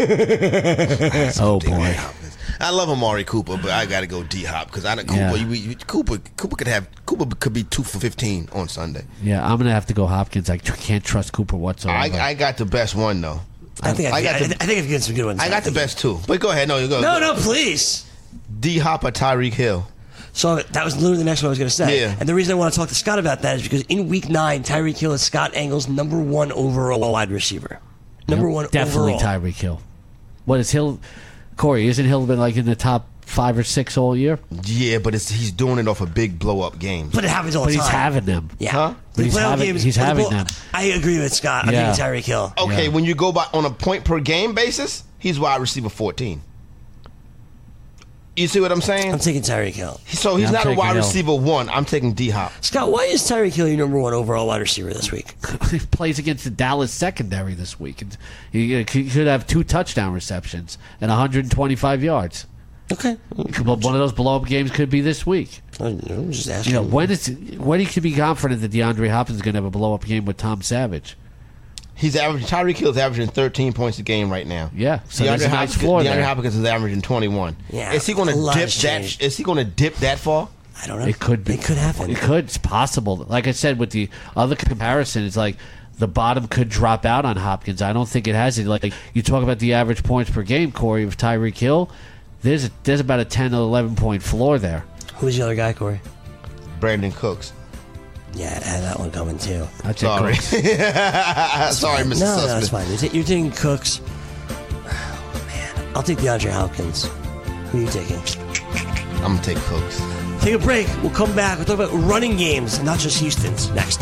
Oh DeAndre boy. Hopkins. I love Amari Cooper, but I got to go D Hop because I know Cooper. Yeah. You, you, Cooper, Cooper could have Cooper could be two for fifteen on Sunday. Yeah, I'm gonna have to go Hopkins. I can't trust Cooper whatsoever. I, I got the best one though. I think I, I got I, the- I think I've got some good ones. I got the best two. But go ahead. No, you go. No, no, please. D Hop or Tyreek Hill. So that was literally the next one I was going to say. Yeah. And the reason I want to talk to Scott about that is because in week nine, Tyreek Hill is Scott Engle's number one overall wide receiver. Number one Definitely overall. Tyreek Hill. What is Hill? Corey, isn't Hill been like in the top five or six all year? Yeah, but it's, he's doing it off of big blow up games. But it happens all But the he's time. having them. Yeah. Huh? The But he's playoff having- games- he's but the having ball- them. I agree with Scott. I'm Yeah. thinking Tyreek Hill. Okay, Yeah. when you go by on a point per game basis, he's wide receiver fourteen. You see what I'm saying? I'm taking Tyreek Hill. So he's Yeah, I'm not a taking wide Hill. receiver one. I'm taking D Hop. Scott, why is Tyreek Hill your number one overall wide receiver this week? He plays against the Dallas secondary this week. And he, he could have two touchdown receptions and one hundred twenty-five yards. Okay. But one of those blow up games could be this week. I'm just asking. You know, when is when he could be confident that DeAndre Hopkins is going to have a blow up game with Tom Savage? He's averaging. Tyreek Hill's averaging thirteen points a game right now. Yeah, so there's DeAndre, a nice Hopkins, floor DeAndre there. Hopkins is averaging twenty-one. Yeah, is he going a to lot dip has that? changed. Is he going to dip that far? I don't know. It could be. It could happen. It could. It's possible. Like I said, with the other comparison, it's like the bottom could drop out on Hopkins. I don't think it has it. Like you talk about the average points per game, Corey, of Tyreek Hill. There's a, there's about a ten or eleven point floor there. Who's the other guy, Corey? Brandon Cooks. Yeah, I had that one coming too. I take Sorry, Cooks. sorry, Mister No, no, Sussman. that's fine. You're, ta- you're taking Cooks. Oh, man. I'll take DeAndre Hopkins. Who are you taking? I'm gonna take Cooks. Take a break. We'll come back. We'll talk about running games, not just Houston's. Next.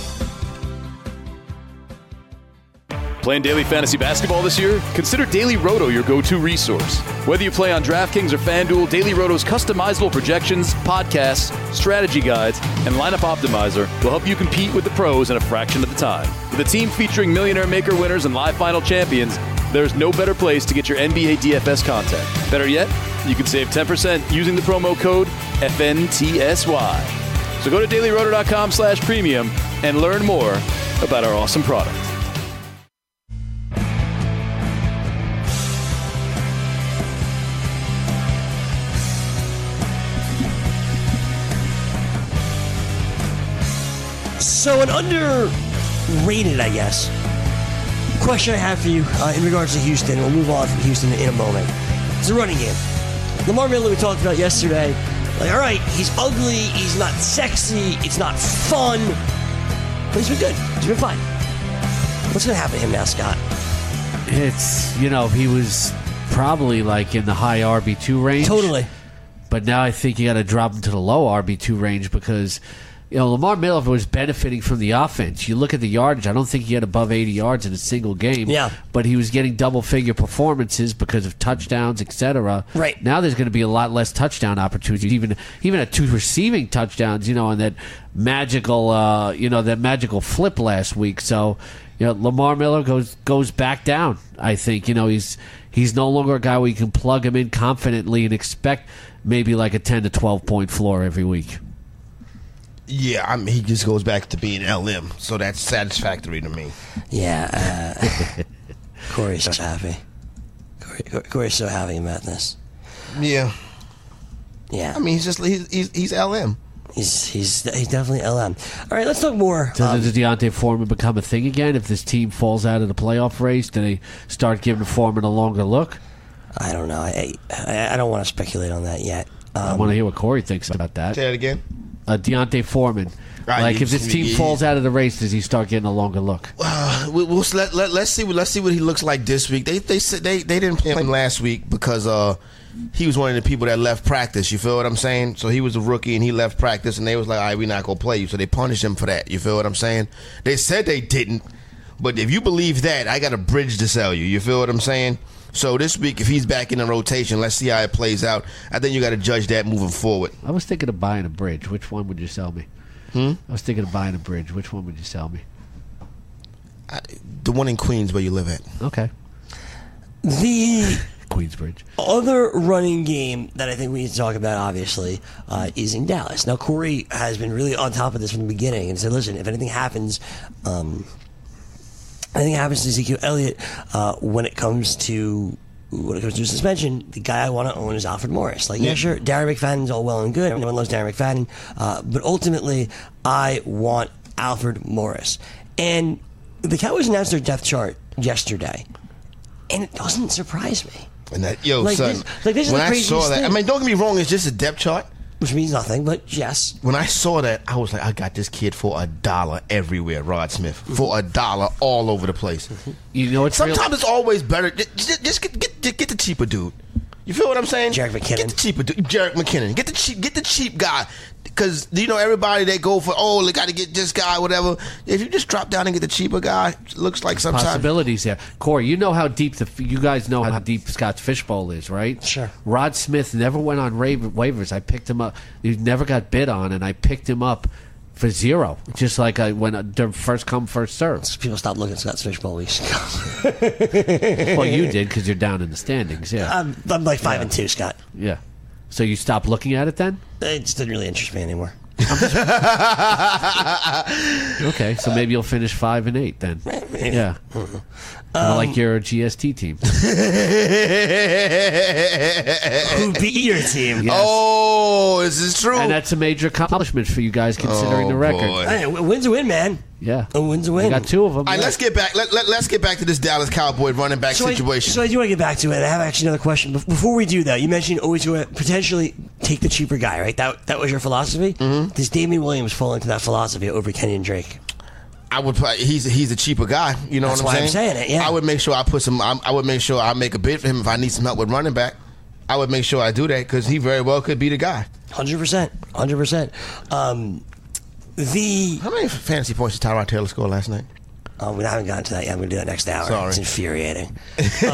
Playing daily fantasy basketball this year? Consider Daily Roto your go-to resource. Whether you play on DraftKings or FanDuel, Daily Roto's customizable projections, podcasts, strategy guides, and lineup optimizer will help you compete with the pros in a fraction of the time. With a team featuring Millionaire Maker winners and live final champions, there's no better place to get your N B A D F S content. Better yet, you can save ten percent using the promo code F N T S Y. So go to dailyroto.com slash premium and learn more about our awesome product. So, an underrated, I guess, question I have for you uh, in regards to Houston. We'll move on from Houston in a moment. It's a running game. Lamar Miller, we talked about yesterday. Like, all right, he's ugly, he's not sexy, it's not fun, but he's been good. He's been fine. What's going to happen to him now, Scott? It's, you know, he was probably like in the high R B two range. Totally. But now I think you got to drop him to the low R B two range because you know, Lamar Miller was benefiting from the offense. You look at the yardage, I don't think he had above eighty yards in a single game. Yeah. But he was getting double-figure performances because of touchdowns, et cetera. Right. Now there's going to be a lot less touchdown opportunities. Even even at two receiving touchdowns, you know, and that magical, uh, you know, that magical flip last week. So, you know, Lamar Miller goes goes back down. I think, you know, he's he's no longer a guy where you can plug him in confidently and expect maybe like a ten to twelve point floor every week. Yeah, I mean, he just goes back to being L M, so that's satisfactory to me. Yeah, uh, Corey's so happy. Corey, Corey's so happy about this. Yeah, Yeah, I mean, he's just he's he's, he's L M. he's he's he's definitely L M. All right, let's talk more. Does, Um, does Deontay Foreman become a thing again if this team falls out of the playoff race? Do they start giving Foreman a longer look? I don't know. I I, I don't want to speculate on that yet. I Um, want to hear what Corey thinks about that. Say that again. Uh, Deontay Foreman. Right, like, you- if this team yeah. falls out of the race, does he start getting a longer look? Uh, we, we'll let, let let's see what let's see what he looks like this week. They they said they they didn't play him last week because uh he was one of the people that left practice. You feel what I'm saying? So he was a rookie and he left practice, and they was like, all right, we're not gonna play you. So they punished him for that. You feel what I'm saying? They said they didn't, but if you believe that, I got a bridge to sell you. You feel what I'm saying? So this week, if he's back in the rotation, let's see how it plays out. I think you got to judge that moving forward. I was thinking of buying a bridge. Which one would you sell me? Hmm? I was thinking of buying a bridge. Which one would you sell me? I, the one in Queens where you live at. Okay. the Queensbridge. other running game that I think we need to talk about, obviously, uh, is in Dallas. Now, Corey has been really on top of this from the beginning and said, listen, if anything happens, um, anything happens to Ezekiel Elliott uh, when it comes to when it comes to suspension, the guy I want to own is Alfred Morris. Like, yeah, Yeah. sure, Darren McFadden's all well and good. Everyone loves Darren McFadden. Uh, but ultimately, I want Alfred Morris. And the Cowboys announced their depth chart yesterday, and it doesn't surprise me. And that, yo, Like son, this- like this is when the I craziest saw that, thing. I mean, don't get me wrong, it's just a depth chart. Which means nothing, but yes. When I saw that, I was like, I got this kid for a dollar everywhere, Rod Smith. For a dollar all over the place. You know, it's real- Sometimes it's always better. Just, just get, get, get the cheaper dude. You feel what I'm saying? Jarek McKinnon. Get the cheaper dude. Jarek McKinnon. Get the cheap, get the cheap guy. Because, you know, everybody, they go for, oh, they got to get this guy, whatever. If you just drop down and get the cheaper guy, it looks like sometimes. possibilities there. Corey, you know how deep the you guys know how deep Scott's fishbowl is, right? Sure. Rod Smith never went on ra- waivers. I picked him up. He never got bid on, and I picked him up for zero, just like I when uh, first come first serve. People stopped looking at Scott's Fishbowl weeks ago. Well, you did because you're down in the standings. Yeah, I'm, I'm like five and two, Scott. yeah. So you stopped looking at it then? It just didn't really interest me anymore. Okay, so maybe you'll finish five and eight then. Maybe. Yeah, kind of like your G S T team. Who beat your team? Oh, is this true? And that's a major accomplishment for you guys considering Oh, the record. boy. Hey, a win's a win, man. Yeah, A win's a win. you got two of them. All right, yeah. let's get back. Let, let, let's get back to this Dallas Cowboy running back So I, situation. so I do want to get back to it. I have actually another question. Bef- Before we do that, you mentioned always going to potentially take the cheaper guy, right? That that was your philosophy? Mm-hmm. Does Damian Williams fall into that philosophy over Kenyon Drake? I would. Probably, he's he's a cheaper guy. You know That's what I'm why saying? I'm saying it, yeah. I would make sure I put some. I, I would make sure I make a bid for him if I need some help with running back. I would make sure I do that because he very well could be the guy. one hundred percent. one hundred percent. Um, the How many fantasy points did Tyrod Taylor score last night? Oh, we haven't gotten to that yet. I'm going to do that next hour. Sorry. It's infuriating. Um,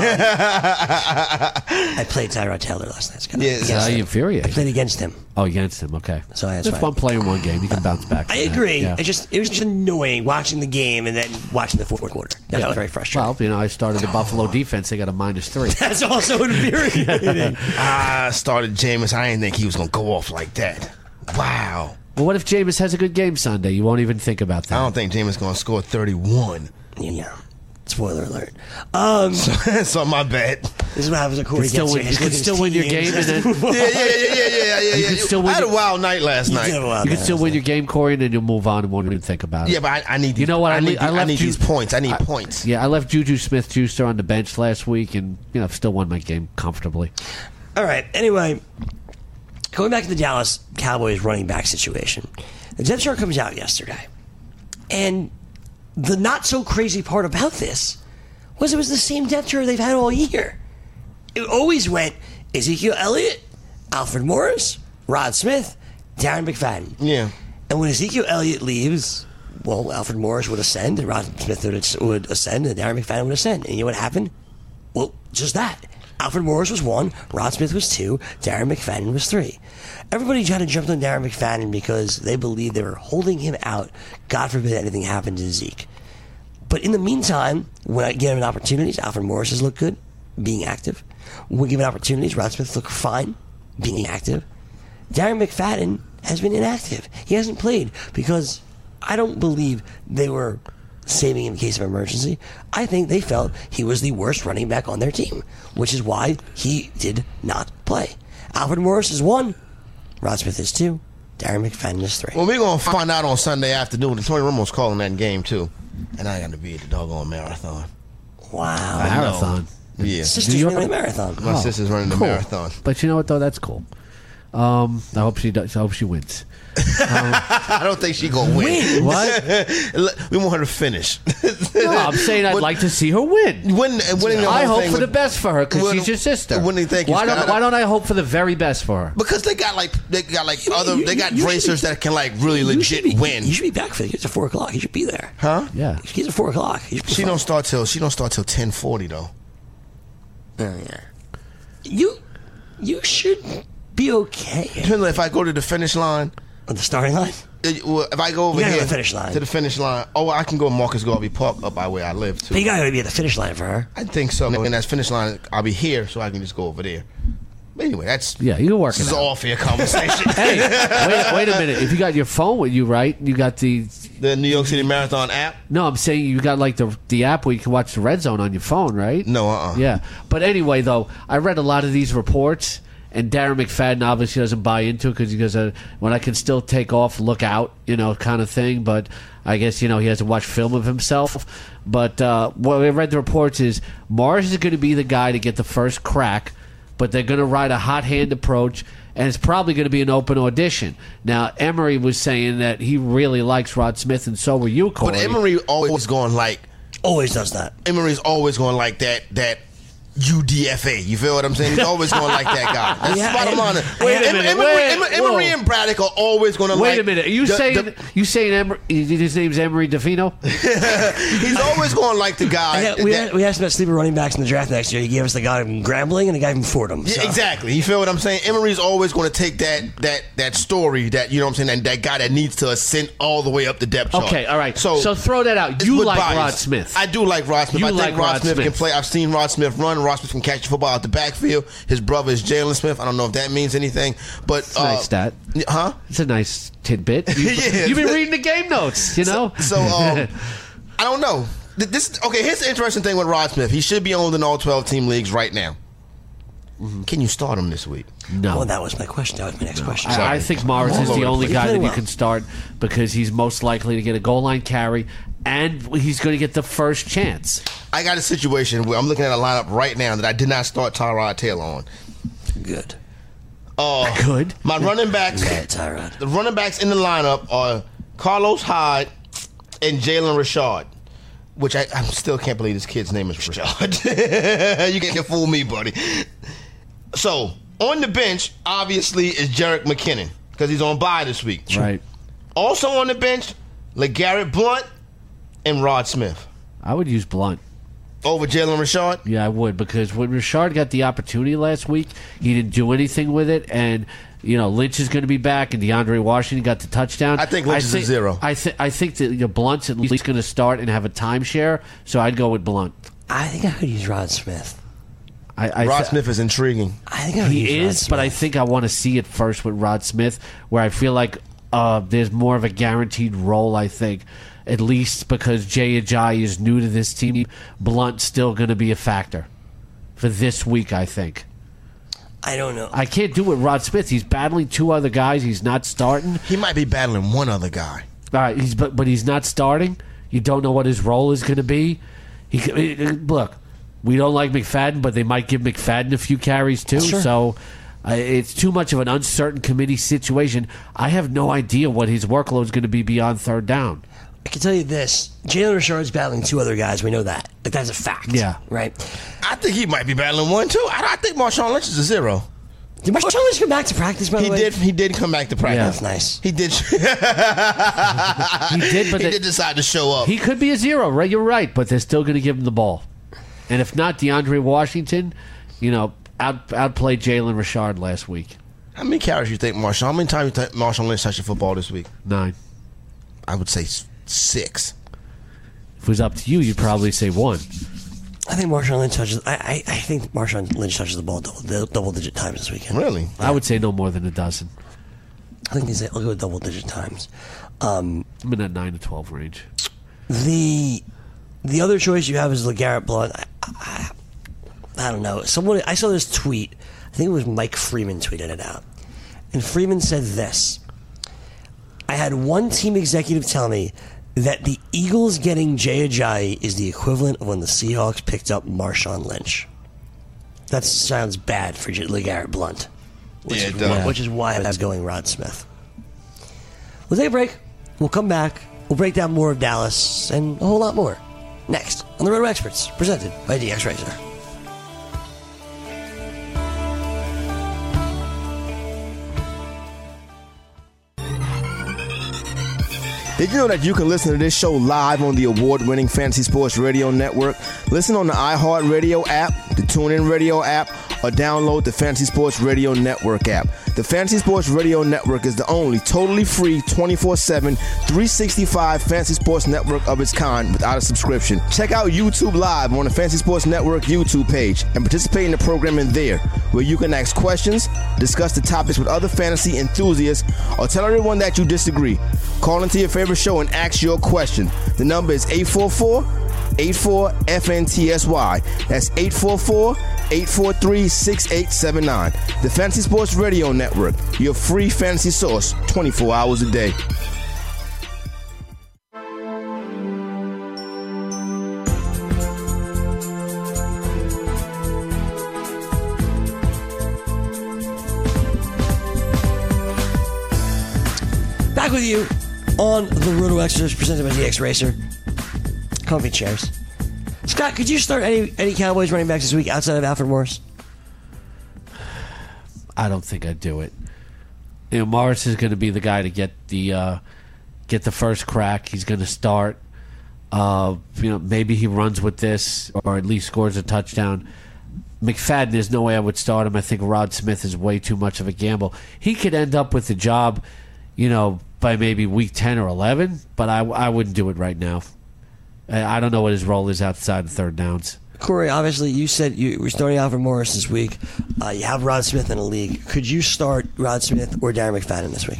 I played Tyrod Taylor last night. Scott. Yeah, Against How him. you I infuriated? played against him. Oh, against him. Okay. So that's it's why. fun playing one game. You can bounce back. I from that. agree. Yeah. It just it was just annoying watching the game and then watching the fourth quarter. That was very frustrating. Well, you know, I started the Buffalo defense. They got a minus three. That's also infuriating. I started Jameis. I didn't think he was going to go off like that. Wow. Well, what if Jameis has a good game Sunday? You won't even think about that. I don't think Jameis is going to score thirty-one. Yeah. Spoiler alert. Um, So my bad. this is what happens when Corey You can still gets win- here. you can His still win your teams. game and then- Yeah, yeah, yeah, yeah, yeah, yeah, yeah. You can yeah. still win I had a your- wild night last You night. did well, You can man. still win your game, Corey, and then you'll move on and won't even think about it. Yeah, but I, I need. These, You know what? I, I need. le- I these- I left need you- these points. I need I- points. Yeah, I left Juju Smith-Schuster on the bench last week, and you know, still won my game comfortably. All right. Anyway, going back to the Dallas Cowboys running back situation, the depth chart comes out yesterday, and the not so crazy part about this was it was the same depth chart they've had all year. It always went Ezekiel Elliott, Alfred Morris, Rod Smith, Darren McFadden. Yeah. And when Ezekiel Elliott leaves, well, Alfred Morris would ascend, and Rod Smith would, would ascend, and Darren McFadden would ascend. And you know what happened? Well, just that. Alfred Morris was one, Rod Smith was two, Darren McFadden was three. Everybody tried to jump on Darren McFadden because they believed they were holding him out. God forbid anything happened to Zeke. But in the meantime, when I give him opportunities, Alfred Morris has looked good, being active. When given opportunities, Rod Smith looked fine, being active. Darren McFadden has been inactive. He hasn't played because I don't believe they were saving him in case of emergency. I think they felt he was the worst running back on their team, which is why he did not play. Alfred Morris is one, Rod Smith is two, Darren McFadden is three. Well, we're going to find out on Sunday afternoon. And Tony Romo's calling that game, too. And I got to be at the doggone marathon. Wow. Marathon. Yeah. Sister's running a marathon. My Oh, sister's running the cool. marathon. But you know what, though? That's cool. Um, I hope she does. I hope she wins. I don't think she's going to win. What? We want her to finish. No, I'm saying I'd When- like to see her win. When, winning the I whole hope thing for the with- best for her because when- she's your sister. when do you think why it's don't got- Why don't I hope for the very best for her? Because they got like they got like other you- they got you should racers be- that can like really You should legit be, win. You should be back for the It's at four o'clock. You should be there. Huh? Yeah. He's at four o'clock. You should be She fine. don't start till she don't start till ten forty though. Oh, yeah. You, you should be okay Depending on if I go to the finish line. on the starting line. It- well, if I go over You gotta here go to the finish line. to the finish line, oh, I can go Marcus Garvey Park up by where I live too. But you gotta be at the finish line for her. I think so. And that finish line, I'll be here, so I can just go over there. But anyway, that's Yeah, you can work this it is out. all fair conversation. Hey, wait, wait a minute. If you got your phone with you, right? You got the. The New York City Marathon app. No, I'm saying you got like the the app where you can watch the Red Zone on your phone, right? No, uh, uh Yeah, but anyway, though, I read a lot of these reports, and Darren McFadden obviously doesn't buy into it because he goes, uh, "When I can still take off, look out," you know, kind of thing. But I guess you know he hasn't watched film of himself. But uh, what I read the reports is Morris is going to be the guy to get the first crack, but they're going to ride a hot hand approach. And it's probably going to be an open audition. Now, Emery was saying that he really likes Rod Smith, and so were you, Corey. But Emery always going like Always does that. Emery's always going like that that U D F A. You feel what I'm saying? He's always going like that guy. That's Yeah, bottom line. Wait a Em- minute, Emery, wait, Emery, Emery whoa. and Braddock are always going to like. Wait a minute. Are you the- saying the- you saying Emery? His name's Emery DeFino? he's always going like the guy. Yeah, we, that- had, we asked about sleeper running backs in the draft next year. He gave us the guy from Grambling and the guy from Fordham. Yeah, so. exactly. You feel what I'm saying? Emery's always going to take that that that story that you know what I'm saying, and that guy that needs to ascend all the way up the depth chart. Okay, all right. So, So throw that out. it's You with like bias. Rod Smith. I do like Rod Smith. You I think like Rod, Rod Smith, Smith. can play. I've seen Rod Smith run. Rod Smith can catch the football out the backfield. His brother is Jalen Smith. I don't know if that means anything, but It's a uh, nice stat. yeah, Huh? It's a nice tidbit. You've, Yeah. you've been reading the game notes, you know? So um, I don't know. Th- This okay. Here's the interesting thing with Rod Smith. He should be owned in all twelve team leagues right now. Can you start him this week? no. Well, that was my question. That was my next question. I, I think Morris I'm is all the over the only place. guy He that played you well. can start because he's most likely to get a goal line carry and he's going to get the first chance. I got a situation where I'm looking at a lineup right now that I did not start Tyrod Taylor on. Good. Uh, Good. My running backs, Bad Tyrod. the running backs in the lineup are Carlos Hyde and Jalen Richard, which I, I still can't believe this kid's name is Richard. You can't fool me, buddy. So on the bench, obviously, is Jerick McKinnon because he's on bye this week. Right. Also on the bench, LeGarrette Blount and Rod Smith I would use Blunt. over Jalen Richard. Yeah, I would because when Richard got the opportunity last week, he didn't do anything with it, and you know Lynch is going to be back, and DeAndre Washington got the touchdown. I think Lynch is a zero. I think I think that you know, Blunt's at least going to start and have a timeshare, so I'd go with Blunt. I think I could use Rod Smith. I, I Rod th- Smith is intriguing. I think I would use He Rod is, but I Smith. think I want to see it first with Rod Smith, where I feel like uh, there's more of a guaranteed role. I think, at least because Jay Ajayi is new to this team, Blunt's still going to be a factor for this week. I think. I don't know. I can't do it with Rod Smith. He's battling two other guys. He's not starting. He might be battling one other guy. All right, he's but but he's not starting. You don't know what his role is going to be. He c- look. We don't like McFadden, but they might give McFadden a few carries too. Sure. So uh, it's too much of an uncertain committee situation. I have no idea what his workload is going to be beyond third down. I can tell you this: Jalen Richard's battling two other guys. We know that. Like, that's a fact. Yeah. Right. I think he might be battling one too. I, I think Marshawn Lynch is a zero. Did Marshawn Lynch come back to practice, by the He way? did. He did come back to practice. Yeah. That's nice. He did. He did, but he they- did decide to show up. he could be a zero, right? You're right, but they're still going to give him the ball. And if not, DeAndre Washington, you know, out outplayed Jalen Richard last week. How many carries you think Marshawn? How many times you think Marshawn Lynch touched the football this week? Nine. I would say s- six. If it was up to you, you'd probably say one. I think Marshawn Lynch touches. I, I, I think Marshawn Lynch touches the ball double, double digit times this weekend. Really? I would say no more than a dozen. I think he's. I'll go with double digit times. Um, I'm in that nine to twelve range. the the other choice you have is LeGarrette Blount. I, I, I don't know. Someone I saw this tweet. I think it was Mike Freeman tweeted it out, and Freeman said this: I had one team executive tell me that the Eagles getting Jay Ajayi is the equivalent of when the Seahawks picked up Marshawn Lynch. That sounds bad for J- LeGarrette Blount. Which, Yeah, is it does. why, which is why I was going Rod Smith. We'll take a break. We'll come back. We'll break down more of Dallas and a whole lot more. Next on the Roto Experts, presented by D X Racer. Did you know that you can listen to this show live on the award-winning Fantasy Sports Radio Network? Listen on the iHeartRadio app, the TuneIn Radio app, or download the Fantasy Sports Radio Network app. The Fantasy Sports Radio Network is the only totally free twenty-four seven, three sixty-five Fantasy Sports Network of its kind without a subscription. Check out YouTube Live on the Fantasy Sports Network YouTube page and participate in the programming there, where you can ask questions, discuss the topics with other fantasy enthusiasts, or tell everyone that you disagree. Call into your favorite show and ask your question. The number is eight four four, eight four, F N T S Y. That's eight four four, eight four three, six eight seven nine. The Fantasy Sports Radio Network, your free fantasy source twenty-four hours a day. Back with you on the Roto Experts, presented by D X Racer. Comfy chairs. Scott, could you start any any Cowboys running backs this week outside of Alfred Morris? I don't think I'd do it. You know, Morris is going to be the guy to get the uh, get the first crack. He's going to start. Uh, you know, maybe he runs with this, or at least scores a touchdown. McFadden, there's no way I would start him. I think Rod Smith is way too much of a gamble. He could end up with the job, you know, by maybe week ten or eleven, but I, I wouldn't do it right now. I, I don't know what his role is outside of third downs. Corey, obviously, you said you were starting Alfred Morris this week. Uh, you have Rod Smith in the league. Could you start Rod Smith or Darren McFadden this week?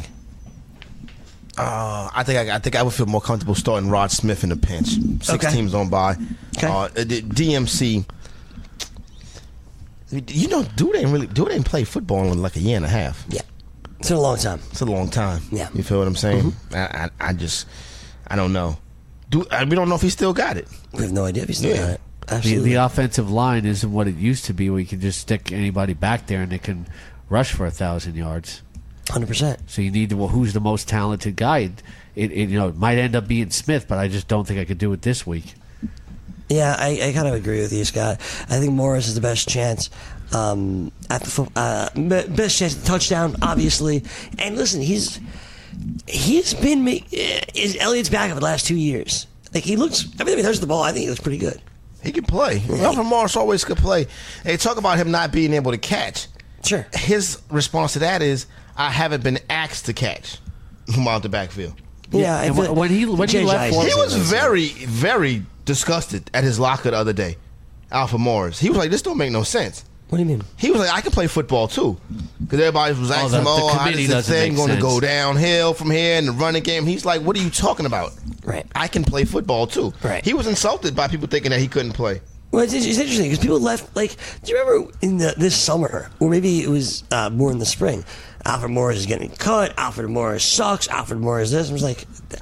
Uh, I think I, I think I would feel more comfortable starting Rod Smith in a pinch. Six Okay. teams on by. Okay. Uh, the D M C. You know, dude ain't really dude ain't played football in like a year and a half. Yeah. It's been a long time. It's a long time. Yeah. You feel what I'm saying? I, I I just I don't know. Do I, we don't know if he still got it. We have no idea if he's still Yeah. got it. The, Absolutely. the offensive line isn't what it used to be, where you can just stick anybody back there and they can rush for a thousand yards. one hundred percent. So you need to, well, who's the most talented guy? It, it, it, you know, it might end up being Smith, but I just don't think I could do it this week. Yeah, I, I kind of agree with you, Scott. I think Morris is the best chance um, at the fo- uh, be- best chance at touchdown, obviously. And listen, he's he's been ma- is Elliott's back over the last two years. Like he looks every time he touches the ball, I think he looks pretty good. He can play. Alfred Morris always could play. They talk about him not being able to catch. Sure. His response to that is, I haven't been asked to catch him out the backfield. Yeah, I and feel- when he when he J J left, is- for, He was very, very disgusted at his locker the other day, Alfred Morris. He was like, this don't make no sense. What do you mean? He was like, I can play football too. Because everybody was asking the- him, the oh, how committee is this doesn't thing make going to sense. go downhill from here in the running game? He's like, what are you talking about? Right. I can play football too. Right. He was insulted by people thinking that he couldn't play. Well, it's, it's interesting because people left. Like, do you remember in the this summer, or maybe it was uh, more in the spring? Alfred Morris is getting cut. Alfred Morris sucks. Alfred Morris this. I was like,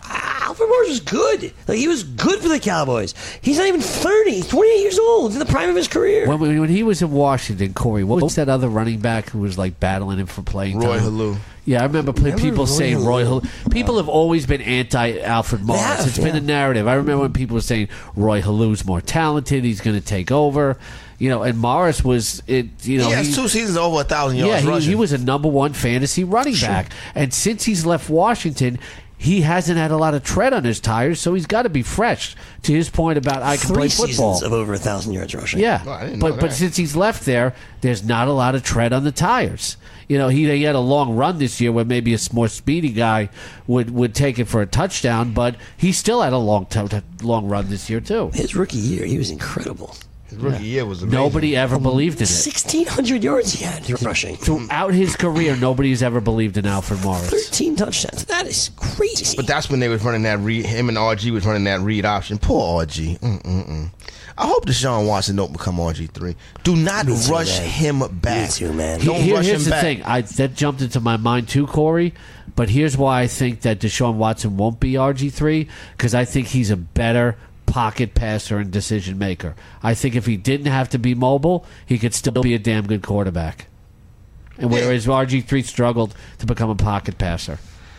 Alfred Morris was good. Like he was good for the Cowboys. He's not even thirty. He's twenty-eight years old. He's in the prime of his career. When, when he was in Washington, Corey, what was that other running back who was like battling him for playing Roy time? Halou. Yeah, I remember, remember people Roy saying Halou? Roy Halou. People have always been anti-Alfred Morris. have, It's been yeah. a narrative. I remember when people were saying Roy Halou's more talented. He's going to take over. You know, and Morris was it. You know, He has he- two seasons over a thousand yards yeah, he, rushing. he was a number one fantasy running back. And since he's left Washington, he hasn't had a lot of tread on his tires, so he's got to be fresh. To his point about I can Three play football. seasons of over a thousand yards rushing. Yeah, Oh, I didn't know but but that. since he's left there, there's not a lot of tread on the tires. You know, he he had a long run this year where maybe a more speedy guy would, would take it for a touchdown, but he still had a long t- long run this year too. His rookie year, he was incredible. His rookie year was amazing. Nobody ever believed in it. Sixteen hundred yards he had rushing. Throughout his career, nobody's ever believed in Alfred Morris. Thirteen touchdowns. That is crazy. But that's when they was running that read. Him and R G was running that read option. Poor R G. Mm-mm-mm. I hope Deshaun Watson don't become R G three. Do not Me too, rush man. him back. Me too, man. Don't Here- rush here's him the back. thing. I, that jumped into my mind too, Corey. But here's why I think that Deshaun Watson won't be R G three, because I think he's a better pocket passer and decision maker. I think if he didn't have to be mobile, he could still be a damn good quarterback. And whereas R G three struggled to become a pocket passer.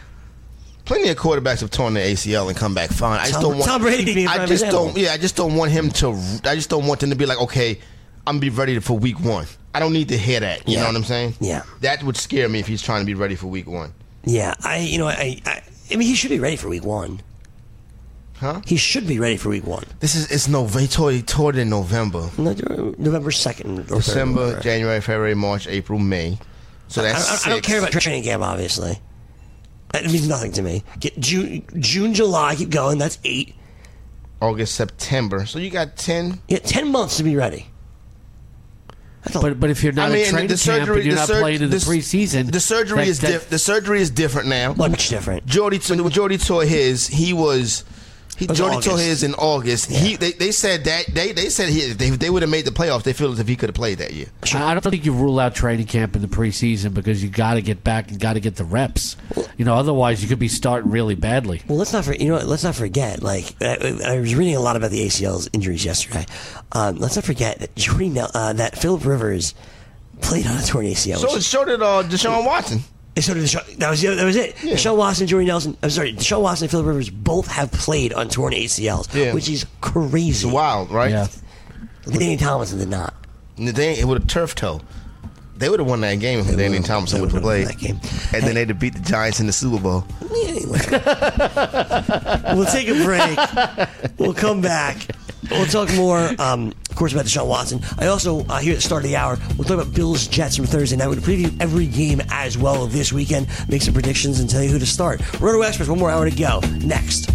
Plenty of quarterbacks have torn their A C L and come back fine. I just Tom- don't want. Tom Brady being a I prime just example. don't. Yeah, I just don't want him to. I just don't want them to be like, okay, I'm gonna be ready for week one. I don't need to hear that. You Yeah. know what I'm saying? Yeah. That would scare me if he's trying to be ready for week one. Yeah, I you know I, I I mean he should be ready for week one. Huh? He should be ready for week one. This is it's November. He tore, he tore it in November, No, November second or December, third. January, February, March, April, May. So I, that's I, I don't six. care about training camp. Obviously, it means nothing to me. Get June, June, July, keep going. That's eight. August, September. So you got ten. You got ten months to be ready. That's a, But but if you're not I mean, in training the camp surgery, and you're the not sur- playing in the, the- preseason, The surgery that- is that- diff- the surgery is different now. much different. Jordy, when Jordy tore his, he was. He, was Jordy tore August. his in August. He they, they said that they they said he, they they would have made the playoffs. They feel as if he could have played that year. I don't think you rule out training camp in the preseason because you got to get back and got to get the reps. You know, otherwise you could be starting really badly. Well, let's not for, you know what, let's not forget. Like I, I was reading a lot about the A C L's injuries yesterday. Um, let's not forget that Jordy, Nel- uh, that Phillip Rivers played on a torn A C L. So which- so did uh, Deshaun Watson. So did Deshaun, that was the- that was it. Deshaun Watson, Jordy Nelson. I'm sorry, Deshaun Watson and Phillip Rivers both have played on torn A C Ls, Yeah. which is crazy. It's wild, right? Yeah. Danny Tomlinson did not. And they it would have turf toe. They would have won that game if Danny would've- Thompson they would have would've played. won that game. And then they'd have beat the Giants in the Super Bowl. Anyway. We'll take a break. We'll come back. We'll talk more, um, of course, about Deshaun Watson. I also, uh, here at the start of the hour, we'll talk about Bills Jets from Thursday night. We'll preview every game as well this weekend, make some predictions, and tell you who to start. Roto Experts, one more hour to go. Next.